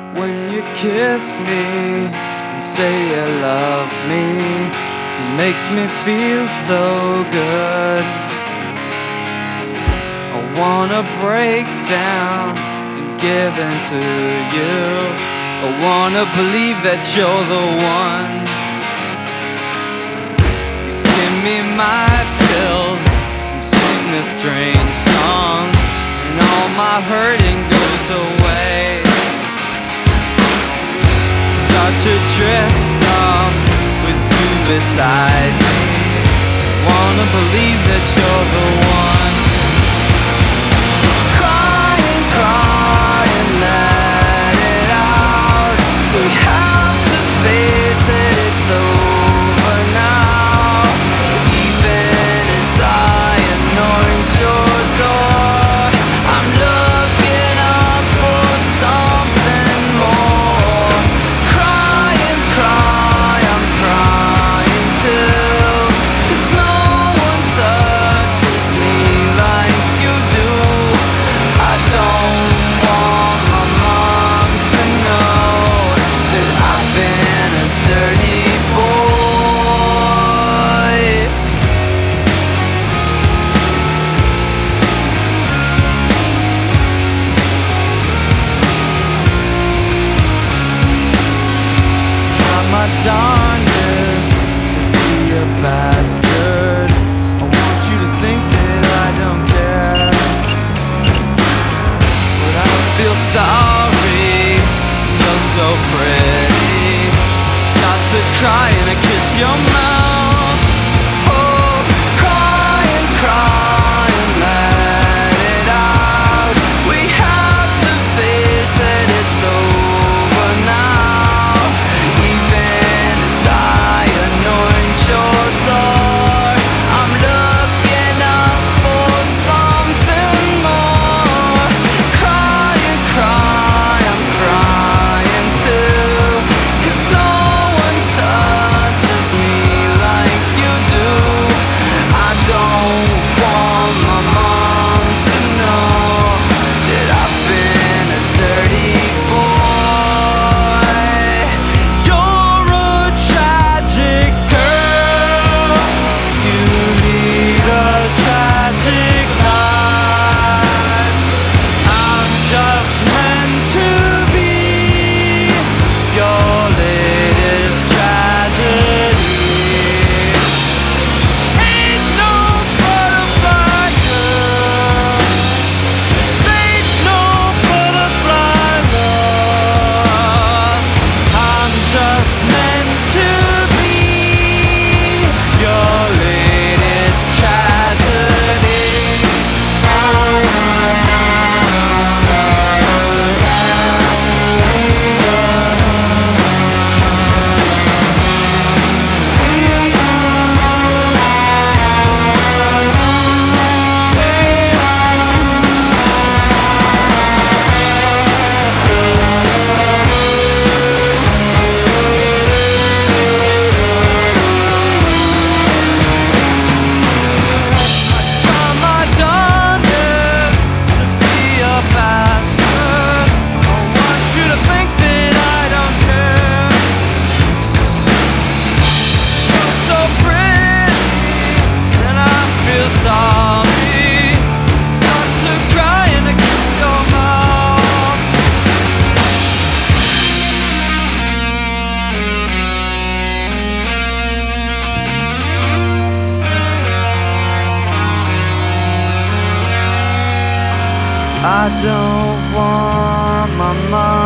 When you kiss me and say you love me, it makes me feel so good. I wanna break down and give in to you. I wanna believe that you're the one. You give me my pills and sing this strange song, and all my hurting goes away. Start to drift off with you beside me. Wanna believe that you're the one. Cry and cry and let it out. We have to face it, it's over now. Even as I anoint your door, I'm looking up for something more. Cry and cry, I'm crying too, 'cause no one touches me like you do. I don't want my mom to know that I've been a dirty boy. Try my darndest to be a bastard. I want you to think that I don't care, but I don't feel sorry. You're so pretty. Start to cry and I kiss your mouth. Oh, cry and let it out. We have to face it, it's over now. Even as I anoint your door, I'm looking up for something more. Cry and cry, I'm crying too, 'cause no one touches me like you do. I don't want my mom to know that I've been a dirty boy. You're a tragic girl. You lead a tragic life. I'm just meant to be your latest tragedy. Ain't no butterfly girl. This ain't no butterfly love. I'm just meant to be your latest tragedy. Try my darndest to be a bastard. I want you to think that I don't care. You're so pretty, and I feel sorry. Start to cry and I kiss your mouth. I don't want my mom